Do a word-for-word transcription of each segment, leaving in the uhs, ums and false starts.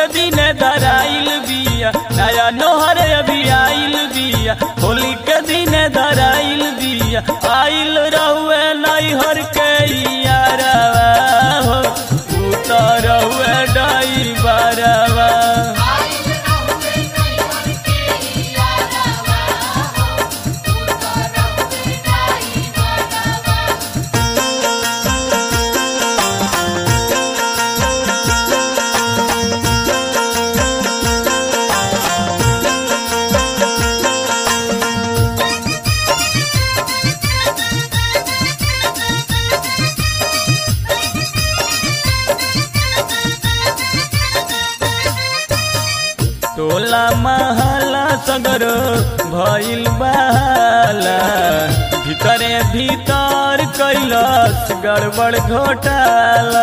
दिन धराइल बिया, नया नोहर अभी आइल बिया। होली के दिन धराइल बिया, आइल रहुए नैहर के यारवा हो, उतर रहुए डाई बारवा। टोला महला सगरो भइल बहाला, भीतरे भीतर कैलस गड़बड़ घोटाला।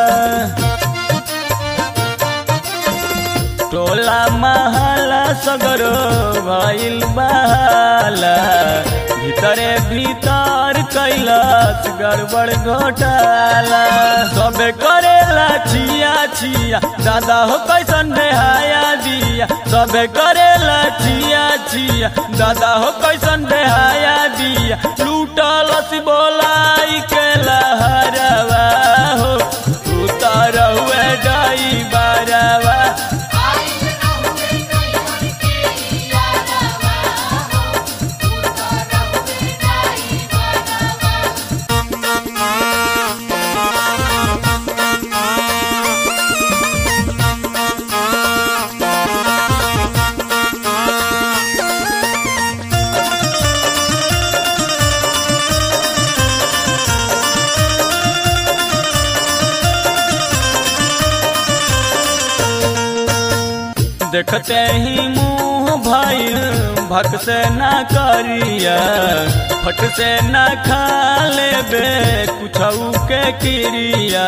टोला महला सगरो भइल बहाला, भीतरे भीतर कैलस गड़बड़ घोटाला। सबे करेला छिया छिया, दादा हो कैसन बेहाया दिया। सबे करेला छिया छिया, दादा हो कैसन बेहाया दिया। लूटलस बोलाई के लहरवा हो, उतर हुए डाई बारवा। देखते ही मुँह भइल भक से ना करिया, फट से ना खा लेबे कुछऊ के क्रिया।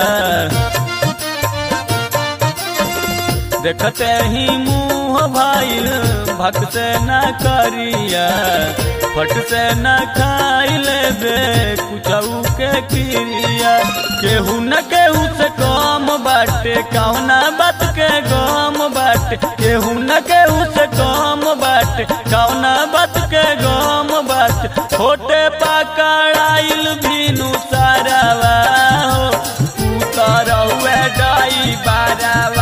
देखते ही मुँह भइल भक से ना करिया, फट से ना खाई लेबे कुछऊ के क्रिया। केहू न केहू से कम बाटे, कौना बात के गम बाटे। केहू न केहू से कम बाटे, कौना बात के गम बाटे। छोटे पकड़ाइल भीनु सारावा हो, उतर हुए डाई बारवा।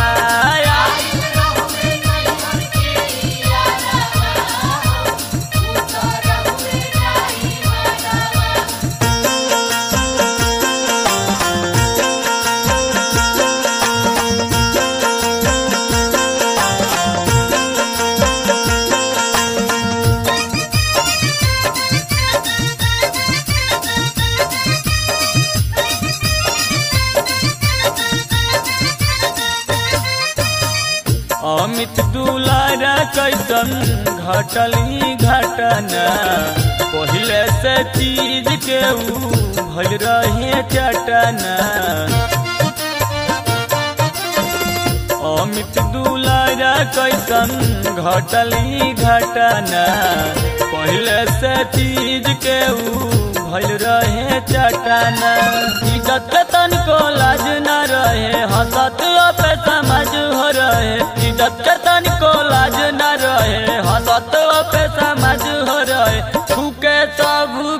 अमित दुलारा कैसन घटली घटना, पहले से चीज के ऊ भल रहे चटना। अमित दुलारा कैसन घटली घटना, पहले से चीज के ऊ भल रहे चटना। इज्जत के तनिको लाज न रहे, हंसत पे समझ हो रहे। इज्जत के तनिको लाज न रहे, हंसत पे समझ हो रहे। फूके सब